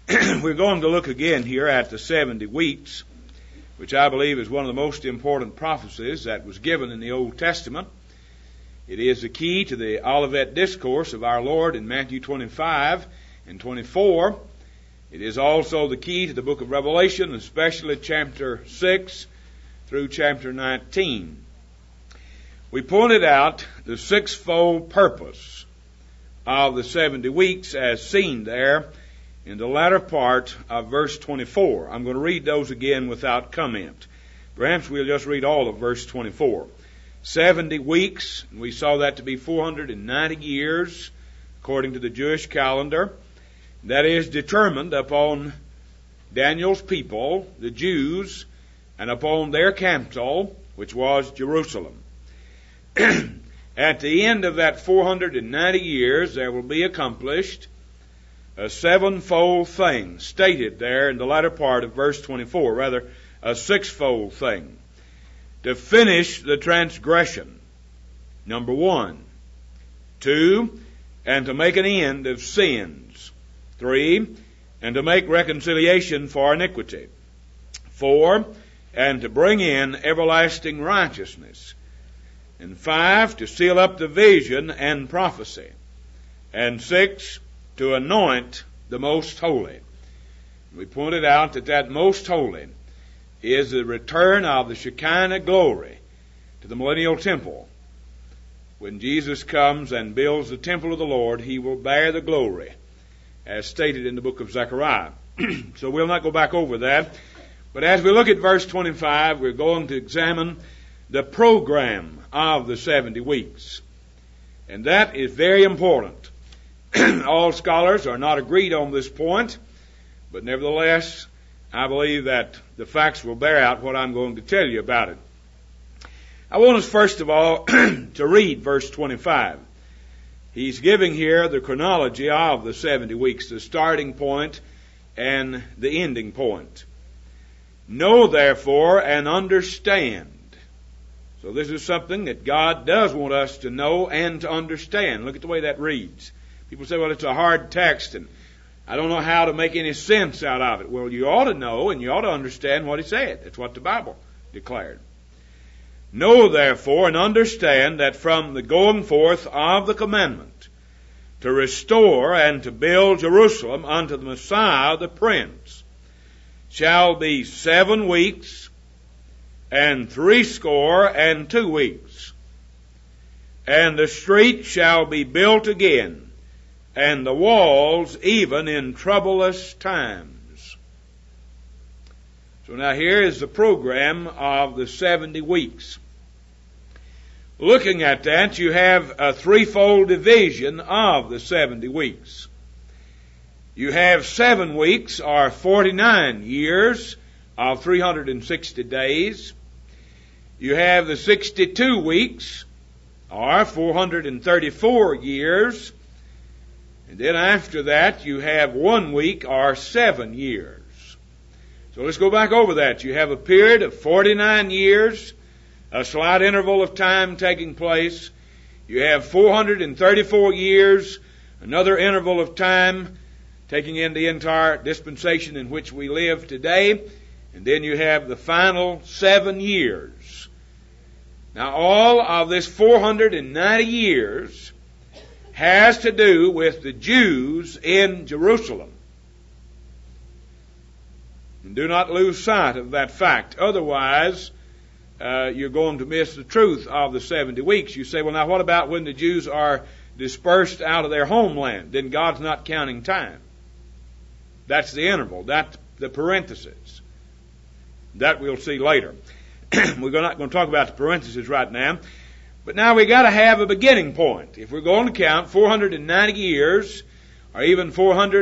We're going to look again here at the 70 weeks, which I believe is one of the most important prophecies that was given in the Old Testament. It is the key to the Olivet Discourse of our Lord in Matthew 25 and 24. It is also the key to the book of Revelation, especially chapter 6 through chapter 19. We pointed out the sixfold purpose of the 70 weeks as seen there in the latter part of verse 24. I'm going to read those again without comment. Perhaps we'll just read all of verse 24. 70 weeks, we saw that to be 490 years, according to the Jewish calendar. That is determined upon Daniel's people, the Jews, and upon their capital, which was Jerusalem. At the end of that 490 years, there will be accomplished a sevenfold thing stated there in the latter part of verse 24, rather a sixfold thing. To finish the transgression, number 1. 2, and to make an end of sins. 3, and to make reconciliation for iniquity. 4, and to bring in everlasting righteousness. And 5, to seal up the vision and prophecy. And 6, to anoint the most holy. We pointed out that that most holy is the return of the Shekinah glory to the millennial temple. When Jesus comes and builds the temple of the Lord, he will bear the glory, as stated in the book of Zechariah. So we'll not go back over that. But as we look at verse 25, we're going to examine the program of the 70 weeks. And that is very important. All scholars are not agreed on this point, but nevertheless, I believe that the facts will bear out what I'm going to tell you about it. I want us first of all to read verse 25. He's giving here the chronology of the 70 weeks, the starting point and the ending point. Know therefore and understand. So this is something that God does want us to know and to understand. Look at the way that reads. People say, well, it's a hard text and I don't know how to make any sense out of it. Well, you ought to know and you ought to understand what he said. That's what the Bible declared. Know therefore and understand that from the going forth of the commandment to restore and to build Jerusalem unto the Messiah the Prince shall be 7 weeks and 62 weeks. And the street shall be built again, and the walls even in troublous times. So now here is the program of the 70 weeks. Looking at that, you have a threefold division of the 70 weeks. You have 7 weeks, or 49 years of 360 days. You have the 62 weeks, or 434 years. And then after that, you have 1 week, or 7 years. So let's go back over that. You have a period of 49 years, a slight interval of time taking place. You have 434 years, another interval of time taking in the entire dispensation in which we live today. And then you have the final 7 years. Now all of this 490 years has to do with the Jews in Jerusalem. And do not lose sight of that fact. Otherwise, you're going to miss the truth of the 70 weeks. You say, well, now what about when the Jews are dispersed out of their homeland? Then God's not counting time. That's the interval. That's the parenthesis. That we'll see later. We're not going to talk about the parenthesis right now. But now we got to have a beginning point. If we're going to count 490 years, or even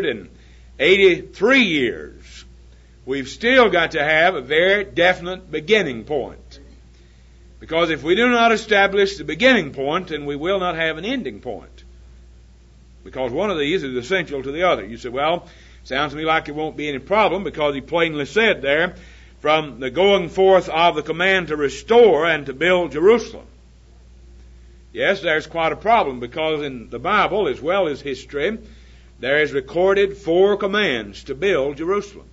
483 years, we've still got to have a very definite beginning point. Because if we do not establish the beginning point, then we will not have an ending point. Because one of these is essential to the other. You say, well, sounds to me like there won't be any problem, because he plainly said there, from the going forth of the command to restore and to build Jerusalem. Yes, there's quite a problem, because in the Bible, as well as history, there is recorded 4 commands to build Jerusalem.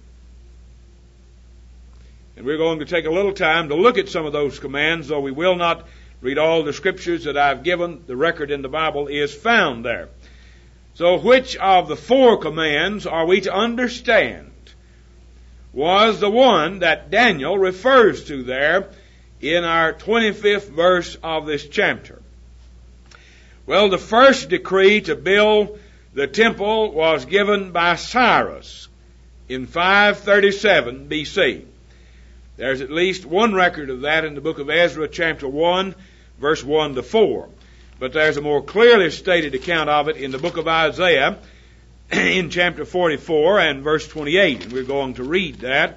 And we're going to take a little time to look at some of those commands, though we will not read all the scriptures that I've given. The record in the Bible is found there. So which of the 4 commands are we to understand was the one that Daniel refers to there in our 25th verse of this chapter? Well, the first decree to build the temple was given by Cyrus in 537 BC. There's at least one record of that in the book of Ezra, chapter 1, verse 1 to 4. But there's a more clearly stated account of it in the book of Isaiah, in chapter 44 and verse 28. And we're going to read that.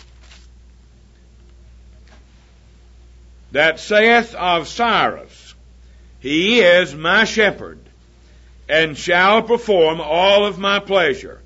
That saith of Cyrus, He is my shepherd, and shall perform all of my pleasure.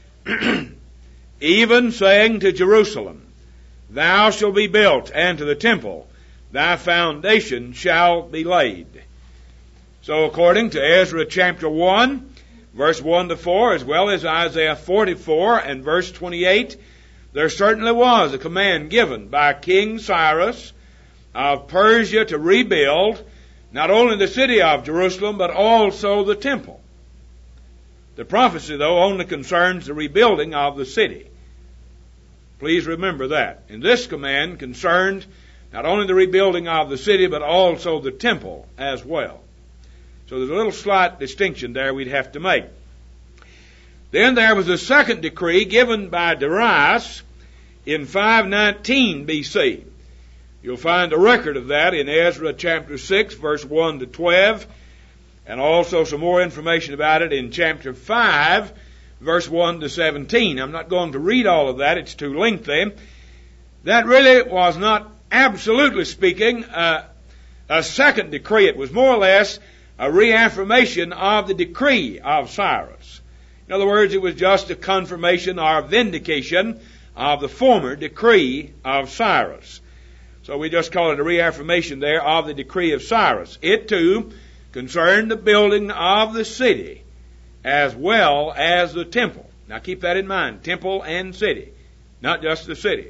Even saying to Jerusalem, Thou shalt be built, and to the temple, thy foundation shall be laid. So according to Ezra chapter 1, verse 1 to 4, as well as Isaiah 44 and verse 28, there certainly was a command given by King Cyrus of Persia to rebuild not only the city of Jerusalem, but also the temple. The prophecy, though, only concerns the rebuilding of the city. Please remember that. And this command concerned not only the rebuilding of the city, but also the temple as well. So there's a little slight distinction there we'd have to make. Then there was a second decree given by Darius in 519 BC. You'll find a record of that in Ezra chapter 6, verse 1 to 12, and also some more information about it in chapter 5, verse 1 to 17. I'm not going to read all of that. It's too lengthy. That really was not, absolutely speaking, a second decree. It was more or less a reaffirmation of the decree of Cyrus. In other words, it was just a confirmation or vindication of the former decree of Cyrus. So we just call it a reaffirmation there of the decree of Cyrus. It too concerned the building of the city as well as the temple. Now keep that in mind, temple and city, not just the city.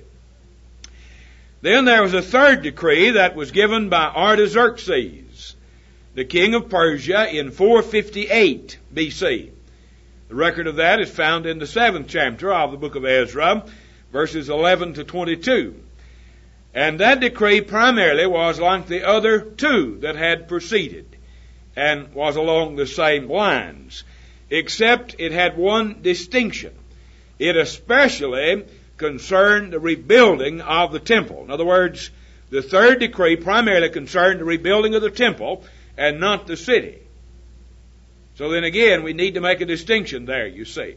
Then there was a third decree that was given by Artaxerxes, the king of Persia, in 458 BC. The record of that is found in the 7th chapter of the book of Ezra, verses 11 to 22. And that decree primarily was like the other 2 that had preceded and was along the same lines, except it had one distinction. It especially concerned the rebuilding of the temple. In other words, the third decree primarily concerned the rebuilding of the temple and not the city. So then again, we need to make a distinction there, you see.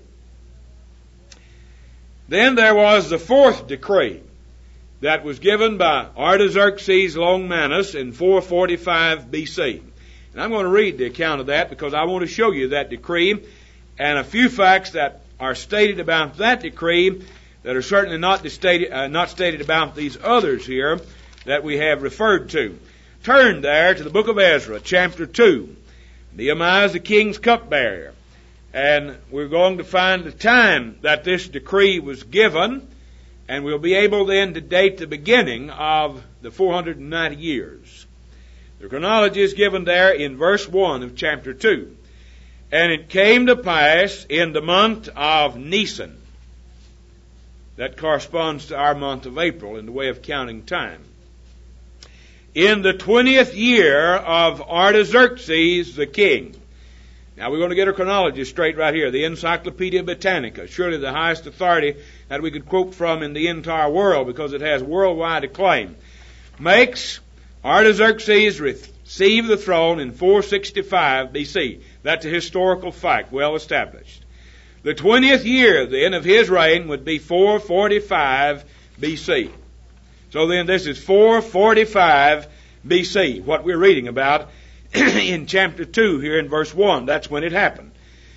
Then there was the fourth decree that was given by Artaxerxes Longinus in 445 BC. And I'm going to read the account of that because I want to show you that decree and a few facts that are stated about that decree that are certainly not stated about these others here that we have referred to. Turn there to the book of Ezra, chapter 2. Nehemiah is the king's cupbearer. And we're going to find the time that this decree was given, and we'll be able then to date the beginning of the 490 years. The chronology is given there in verse 1 of chapter 2. And it came to pass in the month of Nisan. That corresponds to our month of April in the way of counting time. In the 20th year of Artaxerxes the king. Now we're going to get our chronology straight right here. The Encyclopedia Britannica, surely the highest authority that we could quote from in the entire world because it has worldwide acclaim, makes Artaxerxes receive the throne in 465 BC. That's a historical fact, well established. The 20th year then of his reign would be 445 BC. So then this is 445 BC, what we're reading about in chapter 2 here in verse 1. That's when it happened.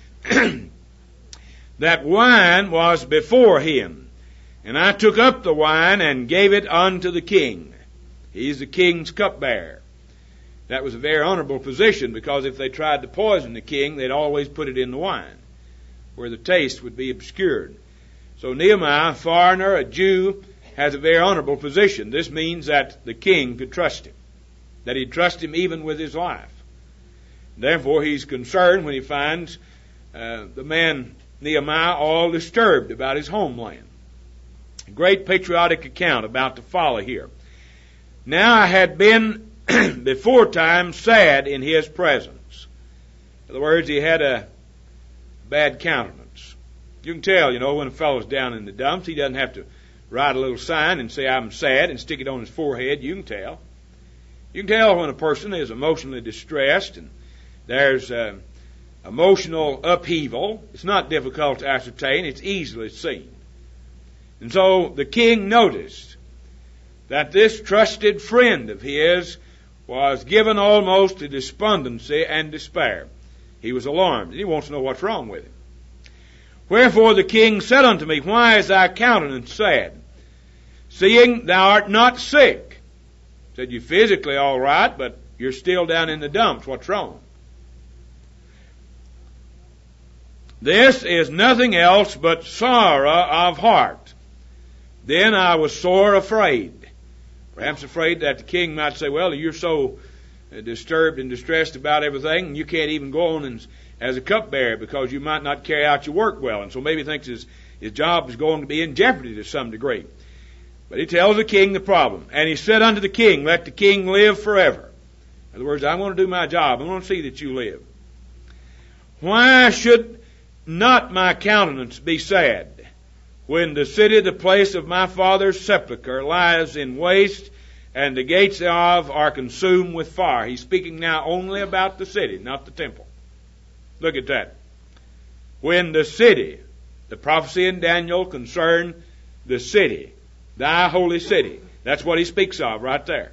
That wine was before him, and I took up the wine and gave it unto the king. He's the king's cupbearer. That was a very honorable position because if they tried to poison the king, they'd always put it in the wine. where the taste would be obscured. So Nehemiah, a foreigner, a Jew, has a very honorable position. This means that the king could trust him, that he'd trust him even with his life. Therefore, he's concerned when he finds the man Nehemiah all disturbed about his homeland. A great patriotic account about to follow here. Now I had been before time sad in his presence. In other words, he had a bad countenance. You can tell, when a fellow's down in the dumps, he doesn't have to write a little sign and say, I'm sad, and stick it on his forehead. You can tell. You can tell when a person is emotionally distressed and there's emotional upheaval. It's not difficult to ascertain. It's easily seen. And so the king noticed that this trusted friend of his was given almost to despondency and despair. He was alarmed, and he wants to know what's wrong with him. Wherefore the king said unto me, Why is thy countenance sad, seeing thou art not sick? Said, you're physically all right, but you're still down in the dumps. What's wrong? This is nothing else but sorrow of heart. Then I was sore afraid. Perhaps afraid that the king might say, well, you're so disturbed and distressed about everything, and you can't even go on as a cupbearer because you might not carry out your work well. And so maybe he thinks his job is going to be in jeopardy to some degree. But he tells the king the problem. And he said unto the king, Let the king live forever. In other words, I want to do my job. I want to see that you live. Why should not my countenance be sad when the city, the place of my father's sepulchre, lies in waste, and the gates thereof are consumed with fire? He's speaking now only about the city, not the temple. Look at that. When the city, the prophecy in Daniel concerned the city, thy holy city. That's what he speaks of right there.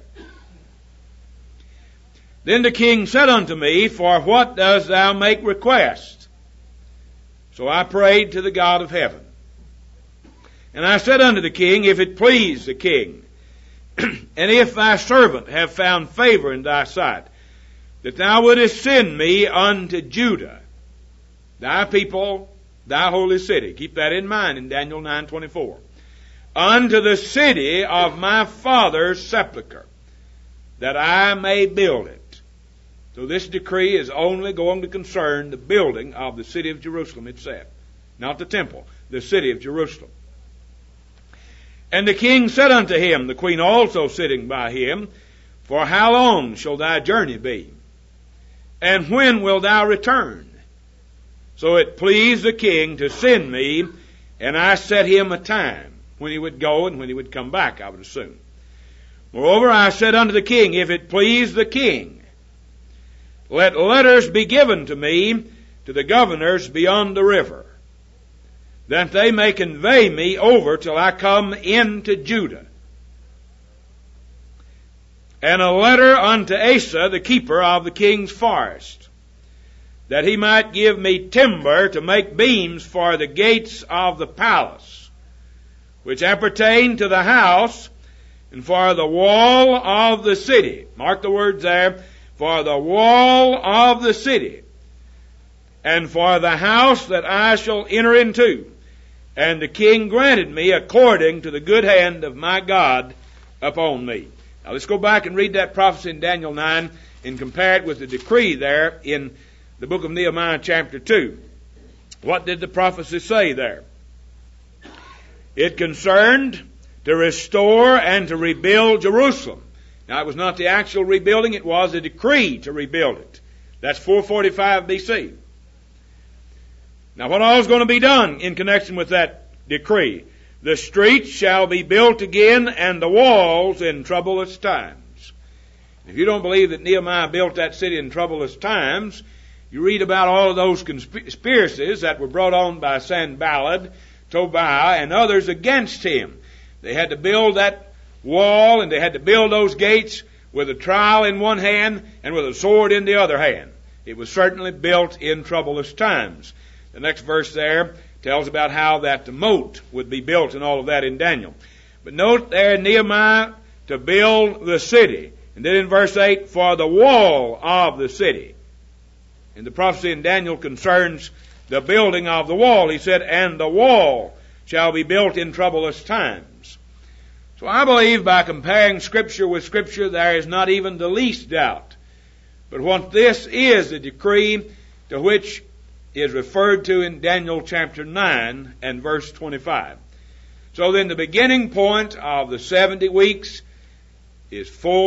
Then the king said unto me, For what dost thou make request? So I prayed to the God of heaven. And I said unto the king, If it please the king, and if thy servant have found favor in thy sight, that thou wouldest send me unto Judah, thy people, thy holy city. Keep that in mind in Daniel 9:24. Unto the city of my father's sepulchre, that I may build it. So this decree is only going to concern the building of the city of Jerusalem itself, not the temple, the city of Jerusalem. And the king said unto him, the queen also sitting by him, For how long shall thy journey be? And when wilt thou return? So it pleased the king to send me, and I set him a time when he would go and when he would come back, I would assume. Moreover, I said unto the king, If it please the king, let letters be given to me to the governors beyond the river, that they may convey me over till I come into Judah. And a letter unto Asa, the keeper of the king's forest, that he might give me timber to make beams for the gates of the palace, which appertain to the house, and for the wall of the city. Mark the words there. For the wall of the city, and for the house that I shall enter into. And the king granted me according to the good hand of my God upon me. Now let's go back and read that prophecy in Daniel 9 and compare it with the decree there in the book of Nehemiah chapter 2. What did the prophecy say there? It concerned to restore and to rebuild Jerusalem. Now, it was not the actual rebuilding, it was a decree to rebuild it. That's 445 BC. Now, what all is going to be done in connection with that decree? The streets shall be built again, and the walls in troublous times. If you don't believe that Nehemiah built that city in troublous times, you read about all of those conspiracies that were brought on by Sanballat, Tobiah, and others against him. They had to build that wall, and they had to build those gates with a trowel in one hand and with a sword in the other hand. It was certainly built in troublous times. The next verse there tells about how that the moat would be built and all of that in Daniel. But note there in Nehemiah, to build the city. And then in verse 8, for the wall of the city. And the prophecy in Daniel concerns the building of the wall. He said, and the wall shall be built in troublous times. So I believe by comparing Scripture with Scripture, there is not even the least doubt. But what this is, the decree to which is referred to in Daniel chapter 9 and verse 25. So then the beginning point of the 70 weeks is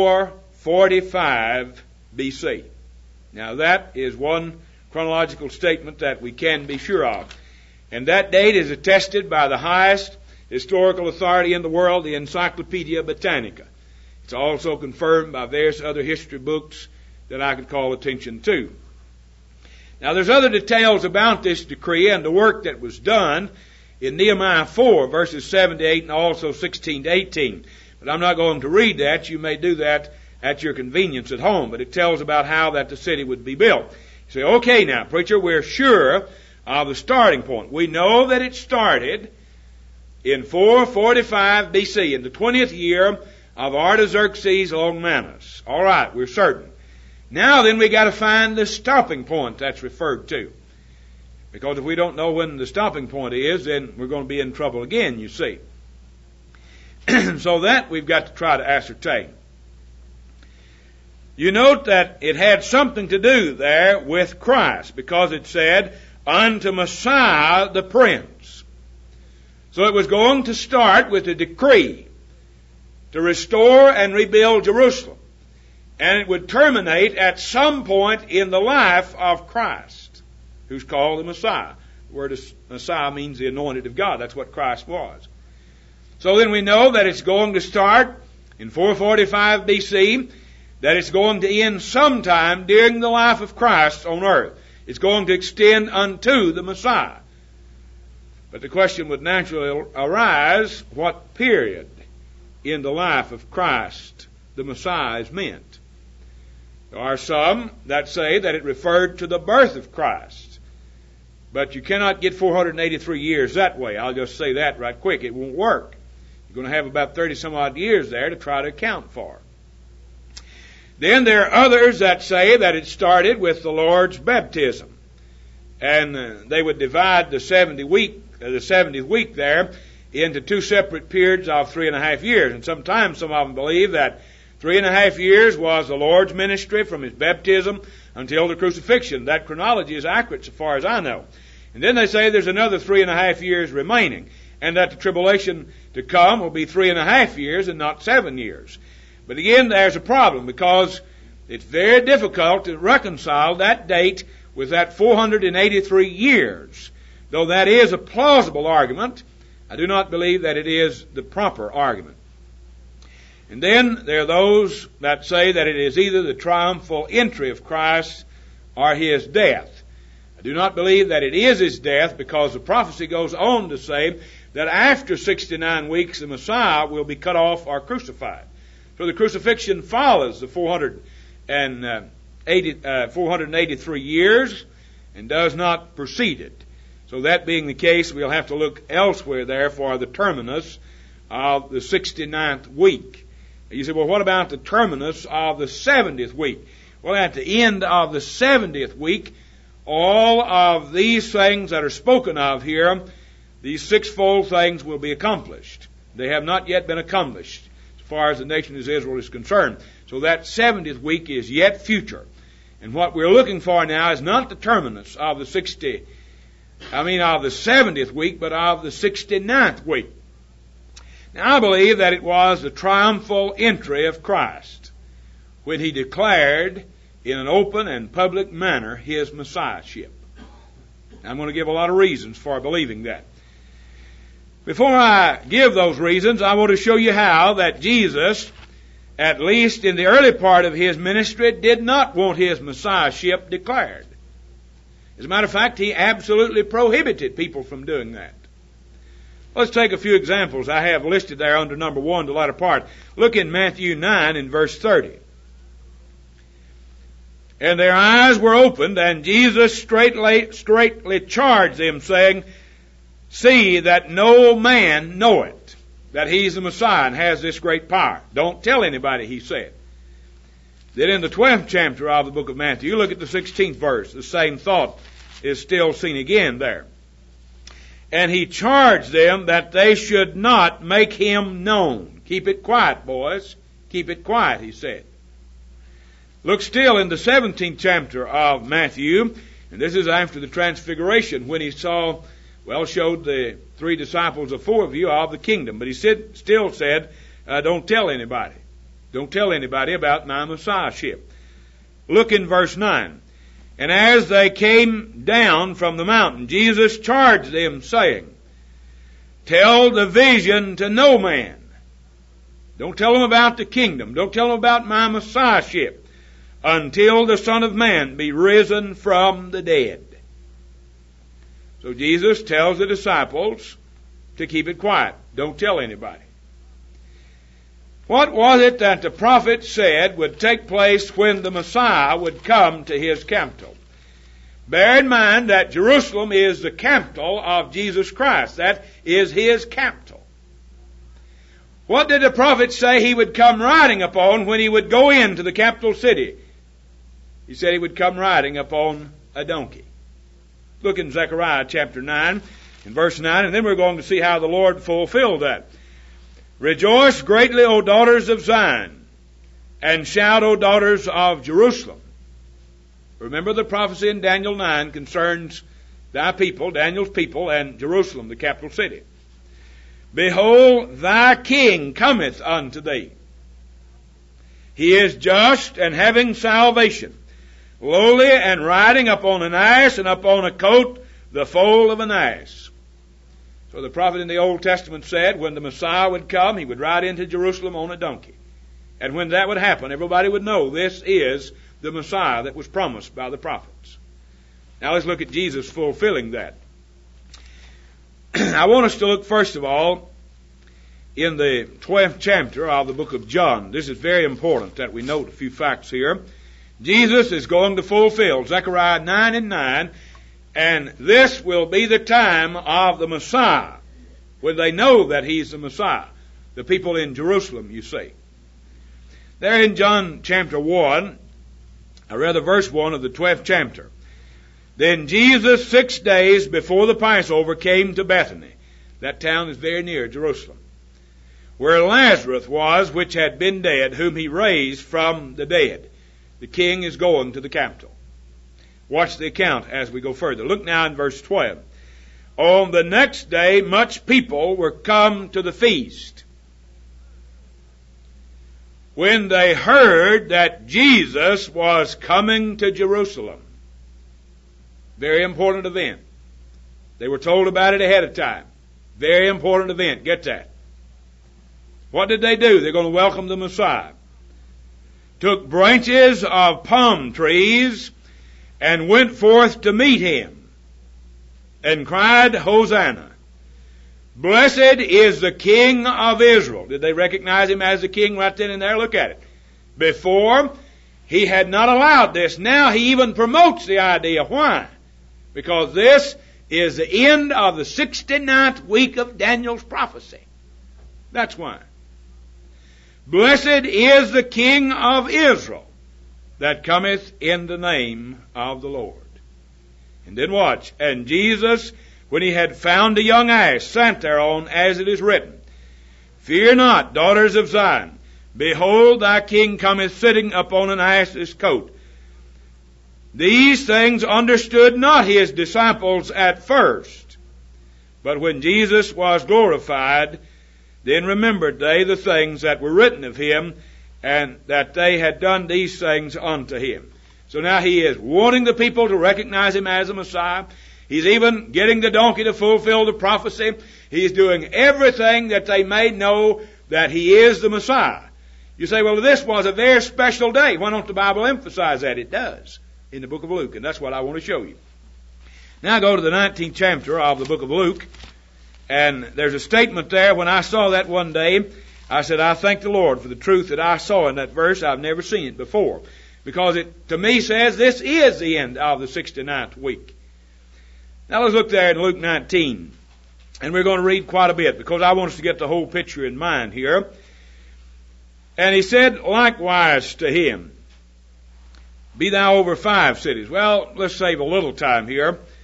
445 BC. Now that is one chronological statement that we can be sure of. And that date is attested by the highest historical authority in the world, the Encyclopedia Britannica. It's also confirmed by various other history books that I could call attention to. Now there's other details about this decree and the work that was done in Nehemiah 4, verses 7 to 8 and also 16 to 18. But I'm not going to read that. You may do that at your convenience at home. But it tells about how that the city would be built. You say, okay now, preacher, we're sure of the starting point. We know that it started in 445 BC, in the 20th year of Artaxerxes Longinus. All right, we're certain. Now then we got to find the stopping point that's referred to. Because if we don't know when the stopping point is, then we're going to be in trouble again, you see. So that we've got to try to ascertain. You note that it had something to do there with Christ, because it said, unto Messiah the Prince. So it was going to start with a decree to restore and rebuild Jerusalem. And it would terminate at some point in the life of Christ, who's called the Messiah. The word Messiah means the anointed of God. That's what Christ was. So then we know that it's going to start in 445 BC, that it's going to end sometime during the life of Christ on earth. It's going to extend unto the Messiah. But the question would naturally arise, what period in the life of Christ the Messiah is meant? There are some that say that it referred to the birth of Christ. But you cannot get 483 years that way. I'll just say that right quick. It won't work. You're going to have about 30 some odd years there to try to account for. Then there are others that say that it started with the Lord's baptism. And they would divide the 70th week there into two separate periods of 3.5 years. And sometimes some of them believe that 3.5 years was the Lord's ministry from His baptism until the crucifixion. That chronology is accurate so far as I know. And then they say there's another 3.5 years remaining, and that the tribulation to come will be 3.5 years and not 7 years. But again, there's a problem, because it's very difficult to reconcile that date with that 483 years. Though that is a plausible argument, I do not believe that it is the proper argument. And then there are those that say that it is either the triumphal entry of Christ or His death. I do not believe that it is His death, because the prophecy goes on to say that after 69 weeks the Messiah will be cut off or crucified. So the crucifixion follows the 483 years and does not precede it. So that being the case, we'll have to look elsewhere there for the terminus of the 69th week. You say, well, what about the terminus of the 70th week? Well, at the end of the 70th week, all of these things that are spoken of here, these sixfold things will be accomplished. They have not yet been accomplished as far as the nation of Israel is concerned. So that 70th week is yet future. And what we're looking for now is not the terminus of the 70th week, but of the 69th week. Now I believe that it was the triumphal entry of Christ when He declared in an open and public manner His Messiahship. I'm going to give a lot of reasons for believing that. Before I give those reasons, I want to show you how that Jesus, at least in the early part of His ministry, did not want His Messiahship declared. As a matter of fact, He absolutely prohibited people from doing that. Let's take a few examples I have listed there under number 1, the latter part. Look in Matthew 9 in verse 30. And their eyes were opened, and Jesus straightly charged them, saying, See that no man know it, that He's the Messiah and has this great power. Don't tell anybody, He said. Then in the 12th chapter of the book of Matthew, look at the 16th verse, the same thought is still seen again there. And he charged them that they should not make him known. Keep it quiet, boys. Keep it quiet, he said. Look still in the 17th chapter of Matthew, and this is after the transfiguration, when he showed the 3 disciples of 4 of you of the kingdom. But he still said, don't tell anybody. Don't tell anybody about my Messiahship. Look in verse 9. And as they came down from the mountain, Jesus charged them, saying, tell the vision to no man. Don't tell them about the kingdom. Don't tell them about my Messiahship until the Son of Man be risen from the dead. So Jesus tells the disciples to keep it quiet. Don't tell anybody. What was it that the prophet said would take place when the Messiah would come to his capital? Bear in mind that Jerusalem is the capital of Jesus Christ. That is his capital. What did the prophet say he would come riding upon when he would go into the capital city? He said he would come riding upon a donkey. Look in Zechariah chapter 9, in verse 9, and then we're going to see how the Lord fulfilled that. Rejoice greatly, O daughters of Zion, and shout, O daughters of Jerusalem. Remember, the prophecy in Daniel 9 concerns thy people, Daniel's people, and Jerusalem, the capital city. Behold, thy king cometh unto thee. He is just and having salvation, lowly and riding upon an ass, and upon a coat the foal of an ass. So the prophet in the Old Testament said when the Messiah would come, he would ride into Jerusalem on a donkey. And when that would happen, everybody would know this is the Messiah that was promised by the prophets. Now let's look at Jesus fulfilling that. I want us to look first of all in the 12th chapter of the book of John. This is very important that we note a few facts here. Jesus is going to fulfill Zechariah 9 and 9, and this will be the time of the Messiah, when they know that he's the Messiah. The people in Jerusalem, you see. There in John chapter 1, or rather verse 1 of the 12th chapter. Then Jesus 6 days before the Passover came to Bethany. That town is very near Jerusalem. Where Lazarus was, which had been dead, whom he raised from the dead. The king is going to the capital. Watch the account as we go further. Look now in verse 12. On the next day, much people were come to the feast. When they heard that Jesus was coming to Jerusalem. Very important event. They were told about it ahead of time. Very important event. Get that. What did they do? They're going to welcome the Messiah. Took branches of palm trees and went forth to meet him and cried, Hosanna. Blessed is the King of Israel. Did they recognize him as the king right then and there? Look at it. Before, he had not allowed this. Now he even promotes the idea. Why? Because this is the end of the 69th week of Daniel's prophecy. That's why. Blessed is the King of Israel that cometh in the name of the Lord. And then watch. And Jesus, when he had found a young ass, sat thereon, as it is written, Fear not, daughters of Zion. Behold, thy king cometh sitting upon an ass's coat. These things understood not his disciples at first. But when Jesus was glorified, then remembered they the things that were written of him, and that they had done these things unto him. So now he is wanting the people to recognize him as a Messiah. He's even getting the donkey to fulfill the prophecy. He's doing everything that they may know that he is the Messiah. You say, well, this was a very special day. Why don't the Bible emphasize that? It does in the book of Luke, and that's what I want to show you. Now go to the 19th chapter of the book of Luke, and there's a statement there. When I saw that one day, I said, I thank the Lord for the truth that I saw in that verse. I've never seen it before, because it, to me, says this is the end of the 69th week. Now let's look there in Luke 19, and we're going to read quite a bit, because I want us to get the whole picture in mind here. And he said likewise to him, Be thou over 5 cities. Well, let's save a little time here.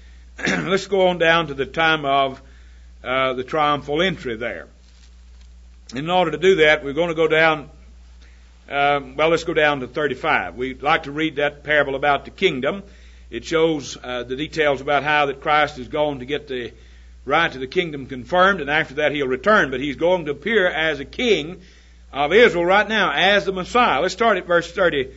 let's go on down to the time of the triumphal entry there. In order to do that, we're going to go down, let's go down to 35. We'd like to read that parable about the kingdom. It shows the details about how that Christ is going to get the right to the kingdom confirmed, and after that he'll return. But he's going to appear as a king of Israel right now, as the Messiah. Let's start at verse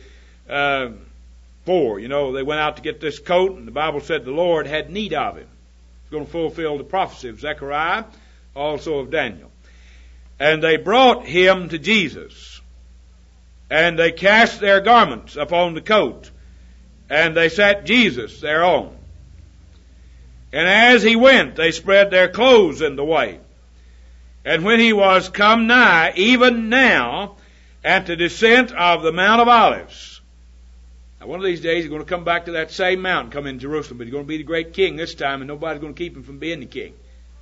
34. You know, they went out to get this coat, and the Bible said the Lord had need of him. He's going to fulfill the prophecy of Zechariah, also of Daniel. And they brought him to Jesus, and they cast their garments upon the coat, and they sat Jesus thereon. And as he went, they spread their clothes in the way. And when he was come nigh, even now, at the descent of the Mount of Olives. Now, one of these days, he's going to come back to that same mountain, come in Jerusalem, but he's going to be the great king this time, and nobody's going to keep him from being the king.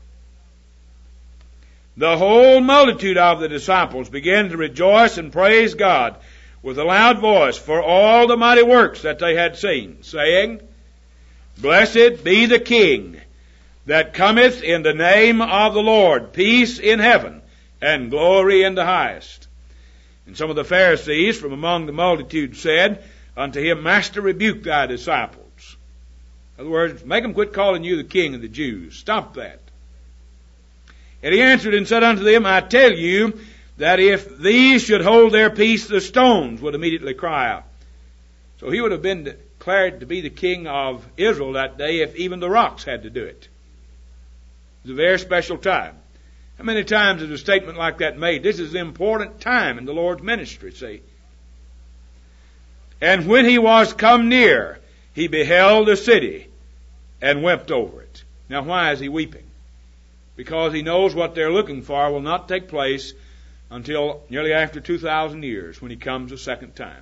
The whole multitude of the disciples began to rejoice and praise God with a loud voice for all the mighty works that they had seen, saying, Blessed be the King that cometh in the name of the Lord, peace in heaven, and glory in the highest. And some of the Pharisees from among the multitude said unto him, Master, rebuke thy disciples. In other words, make them quit calling you the King of the Jews. Stop that. And he answered and said unto them, I tell you that if these should hold their peace, the stones would immediately cry out. So he would have been declared to be the king of Israel that day if even the rocks had to do it. It was a very special time. How many times is a statement like that made? This is an important time in the Lord's ministry, see. And when he was come near, he beheld the city and wept over it. Now why is he weeping? Because he knows what they're looking for will not take place until nearly after 2,000 years when he comes a second time.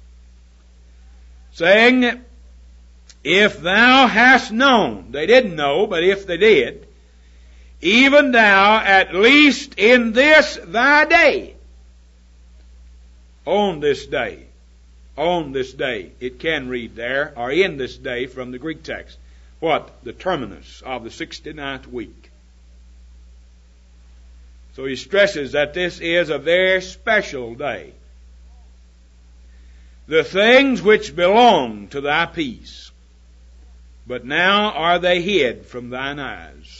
Saying, if thou hast known, they didn't know, but if they did, even thou at least in this thy day, on this day, it can read there, or in this day from the Greek text. What? The terminus of the 69th week. So he stresses that this is a very special day. The things which belong to thy peace, but now are they hid from thine eyes.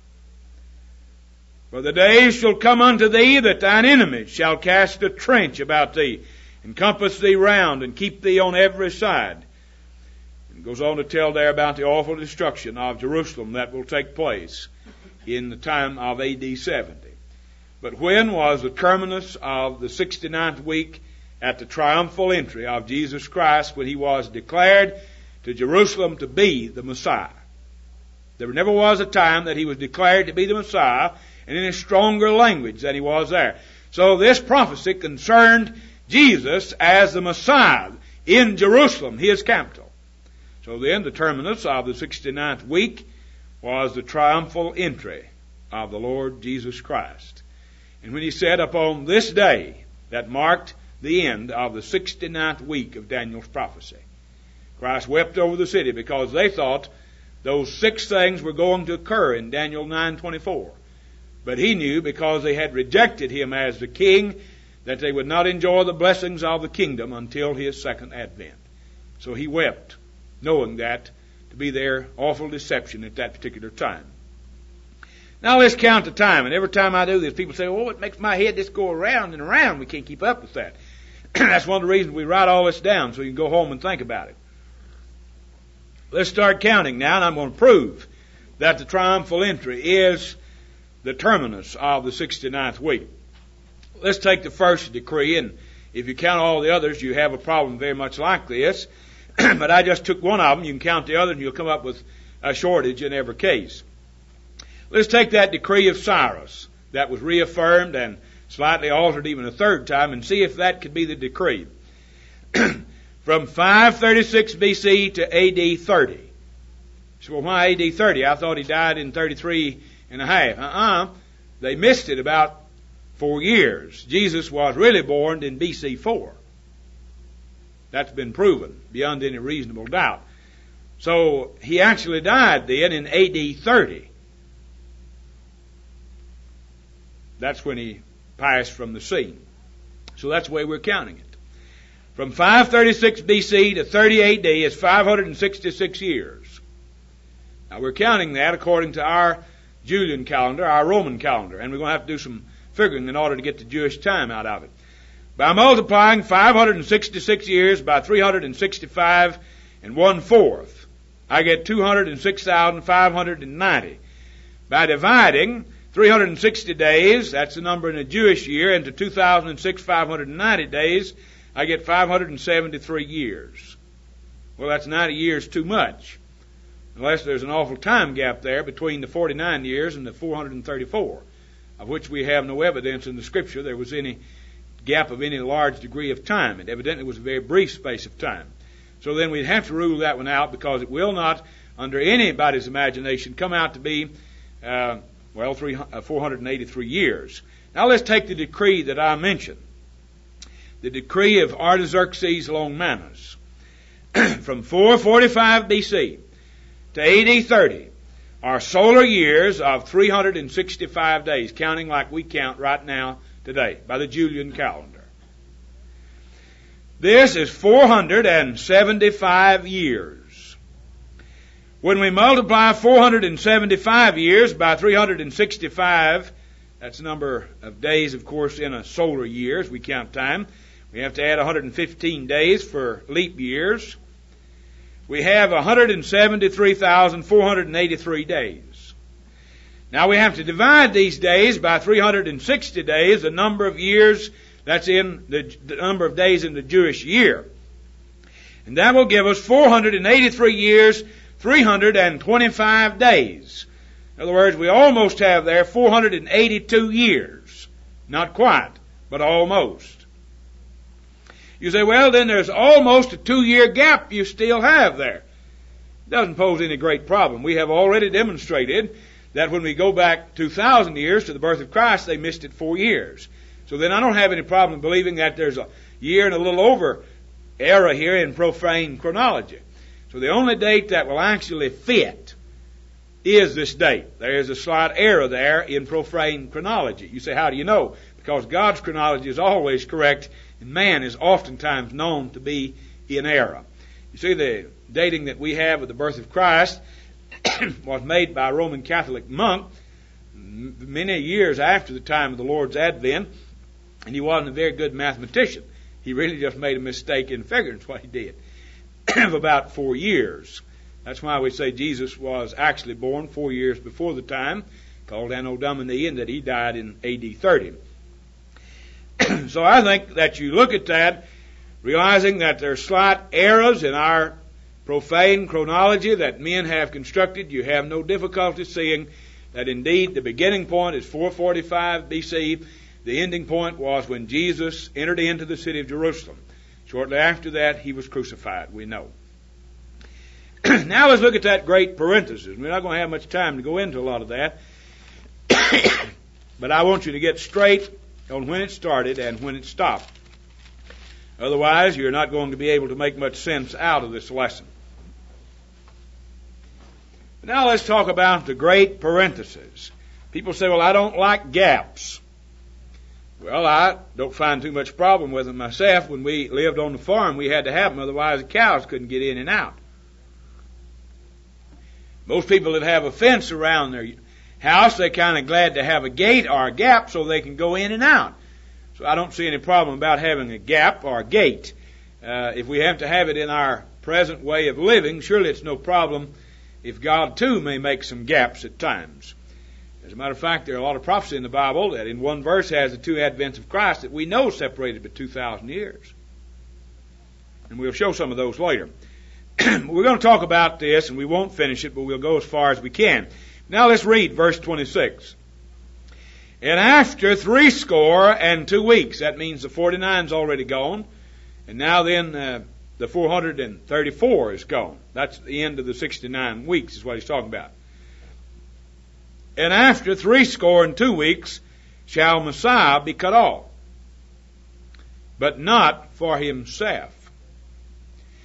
For the days shall come unto thee that thine enemies shall cast a trench about thee, and compass thee round, and keep thee on every side. And goes on to tell there about the awful destruction of Jerusalem that will take place in the time of AD 70. But when was the terminus of the 69th week? At the triumphal entry of Jesus Christ, when he was declared to Jerusalem to be the Messiah. There never was a time that he was declared to be the Messiah in any stronger language than he was there. So this prophecy concerned Jesus as the Messiah in Jerusalem, his capital. So then the terminus of the 69th week was the triumphal entry of the Lord Jesus Christ. And when he said, upon this day that marked the end of the 69th week of Daniel's prophecy, Christ wept over the city because they thought those 6 things were going to occur in Daniel 9:24. But he knew, because they had rejected him as the king, that they would not enjoy the blessings of the kingdom until his second advent. So he wept, knowing that to be their awful deception at that particular time. Now let's count the time. And every time I do this, people say, oh, it makes my head just go around and around. We can't keep up with that. That's one of the reasons we write all this down, so you can go home and think about it. Let's start counting now, and I'm going to prove that the triumphal entry is the terminus of the 69th week. Let's take the first decree, and if you count all the others, you have a problem very much like this. But I just took one of them. You can count the other, and you'll come up with a shortage in every case. Let's take that decree of Cyrus that was reaffirmed and slightly altered even a third time, and see if that could be the decree. From 536 BC to AD 30. So, well, why AD 30? I thought he died in 33 and a half. They missed it about 4 years. Jesus was really born in BC 4. That's been proven beyond any reasonable doubt. So he actually died then in AD 30. That's when he passed from the scene. So that's the way we're counting it. From 536 BC to 30 AD is 566 years. Now we're counting that according to our Julian calendar, our Roman calendar, and we're going to have to do some figuring in order to get the Jewish time out of it. By multiplying 566 years by 365 and 1/4, I get 206,590. By dividing 360 days, that's the number in a Jewish year, into 2,006,590 days, I get 573 years. Well, that's 90 years too much, unless there's an awful time gap there between the 49 years and the 434, of which we have no evidence in the Scripture there was any gap of any large degree of time. It evidently was a very brief space of time. So then we'd have to rule that one out, because it will not, under anybody's imagination, come out to be, 483 years. Now let's take the decree that I mentioned. The decree of Artaxerxes Longinus. From 445 BC to AD 30 are solar years of 365 days, counting like we count right now today by the Julian calendar. This is 475 years. When we multiply 475 years by 365, that's the number of days, of course, in a solar year as we count time. We have to add 115 days for leap years. We have 173,483 days. Now we have to divide these days by 360 days, the number of years that's in the number of days in the Jewish year. And that will give us 483 years, 325 days. In other words, we almost have there 482 years. Not quite, but almost. You say, well, then there's almost a 2-year gap you still have there. It doesn't pose any great problem. We have already demonstrated that when we go back 2,000 years to the birth of Christ, they missed it 4 years. So then I don't have any problem believing that there's a year and a little over error here in profane chronology. So the only date that will actually fit is this date. There is a slight error there in profane chronology. You say, how do you know? Because God's chronology is always correct, and man is oftentimes known to be in error. You see, the dating that we have of the birth of Christ was made by a Roman Catholic monk many years after the time of the Lord's advent, and he wasn't a very good mathematician. He really just made a mistake in figuring. That's what he did. Of about 4 years. That's why we say Jesus was actually born 4 years before the time, called Anno Domini, and that he died in AD 30. So I think that you look at that, realizing that there are slight errors in our profane chronology that men have constructed. You have no difficulty seeing that indeed the beginning point is 445 BC. The ending point was when Jesus entered into the city of Jerusalem. Shortly after that, he was crucified, we know. Now let's look at that great parenthesis. We're not going to have much time to go into a lot of that. But I want you to get straight on when it started and when it stopped. Otherwise, you're not going to be able to make much sense out of this lesson. Now let's talk about the great parenthesis. People say, well, I don't like gaps. Well, I don't find too much problem with them myself. When we lived on the farm, we had to have them, otherwise the cows couldn't get in and out. Most people that have a fence around their house, they're kind of glad to have a gate or a gap so they can go in and out. So I don't see any problem about having a gap or a gate. If we have to have it in our present way of living, surely it's no problem if God too may make some gaps at times. As a matter of fact, there are a lot of prophecy in the Bible that in one verse has the two advents of Christ that we know separated by 2,000 years. And we'll show some of those later. We're going to talk about this, and we won't finish it, but we'll go as far as we can. Now let's read verse 26. And after 62 weeks, that means the 49's already gone, and now then the 434 is gone. That's the end of the 69 weeks is what he's talking about. And after 62 weeks shall Messiah be cut off, but not for himself.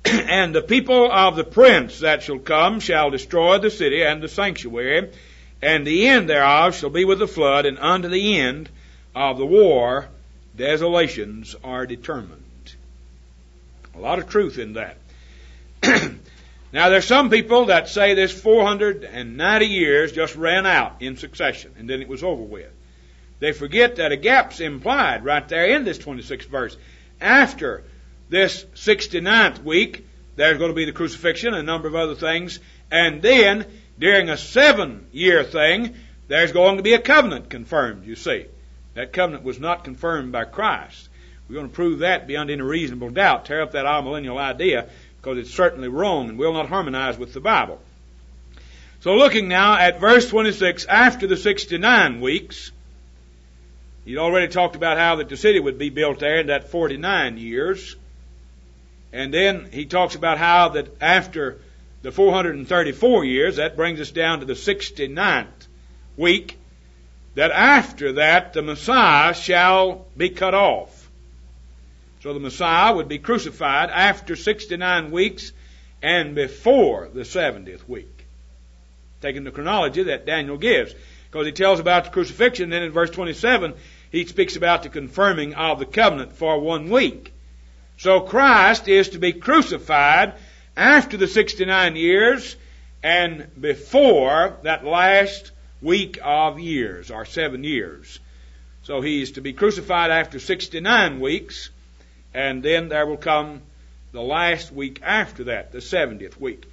And the people of the prince that shall come shall destroy the city and the sanctuary, and the end thereof shall be with the flood, and unto the end of the war desolations are determined. A lot of truth in that. Now there's some people that say this 490 years just ran out in succession, and then it was over with. They forget that a gap's implied right there in this 26th verse. After this 69th week, there's going to be the crucifixion and a number of other things. And then, during a 7-year thing, there's going to be a covenant confirmed, you see. That covenant was not confirmed by Christ. We're going to prove that beyond any reasonable doubt, tear up that amillennial idea, because it's certainly wrong and will not harmonize with the Bible. So looking now at verse 26, after the 69 weeks, he'd already talked about how that the city would be built there in that 49 years. And then he talks about how that after the 434 years, that brings us down to the 69th week, that after that the Messiah shall be cut off. So the Messiah would be crucified after 69 weeks and before the 70th week. Taking the chronology that Daniel gives. Because he tells about the crucifixion, then in verse 27, he speaks about the confirming of the covenant for 1 week. So Christ is to be crucified after the 69 years and before that last week of years, or 7 years. So he is to be crucified after 69 weeks, and then there will come the last week after that, the 70th week.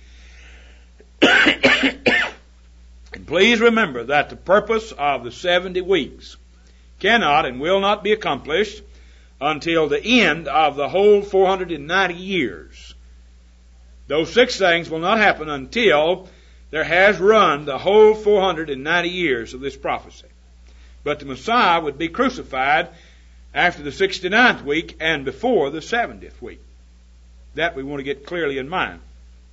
And please remember that the purpose of the 70 weeks cannot and will not be accomplished until the end of the whole 490 years. Those 6 things will not happen until there has run the whole 490 years of this prophecy. But the Messiah would be crucified after the 69th week and before the 70th week. That we want to get clearly in mind.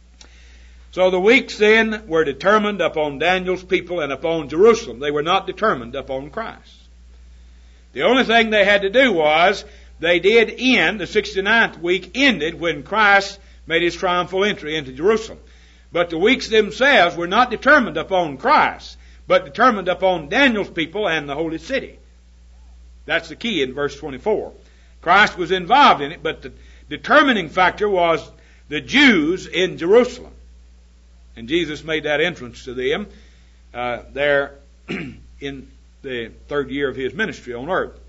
So the weeks then were determined upon Daniel's people and upon Jerusalem. They were not determined upon Christ. The only thing they had to do was, they did end, the 69th week ended when Christ made his triumphal entry into Jerusalem. But the weeks themselves were not determined upon Christ, but determined upon Daniel's people and the holy city. That's the key in verse 24. Christ was involved in it, but the determining factor was the Jews in Jerusalem. And Jesus made that entrance to them there in the 3rd year of his ministry on earth.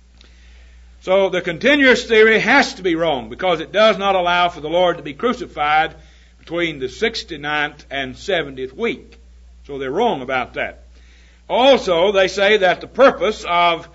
So the continuous theory has to be wrong, because it does not allow for the Lord to be crucified between the 69th and 70th week. So they're wrong about that. Also, they say that the purpose of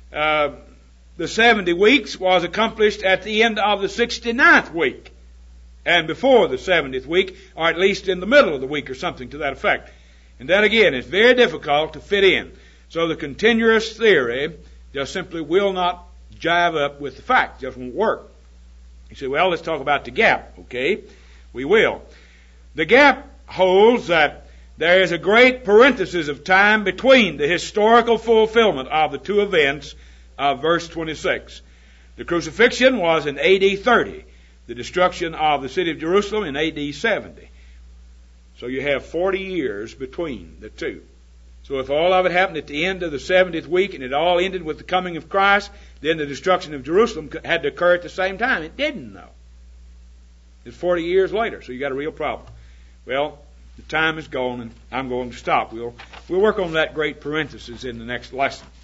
the 70 weeks was accomplished at the end of the 69th week and before the 70th week, or at least in the middle of the week or something to that effect. And that again is very difficult to fit in. So the continuous theory just simply will not jive up with the fact. It just won't work. You say, well, let's talk about the gap. Okay, we will. The gap holds that there is a great parenthesis of time between the historical fulfillment of the 2 events of verse 26. The crucifixion was in AD 30. The destruction of the city of Jerusalem in AD 70. So you have 40 years between the two. So if all of it happened at the end of the 70th week and it all ended with the coming of Christ, then the destruction of Jerusalem had to occur at the same time. It didn't, though. It's 40 years later, so you got a real problem. Well, the time is gone, and I'm going to stop. We'll work on that great parenthesis in the next lesson.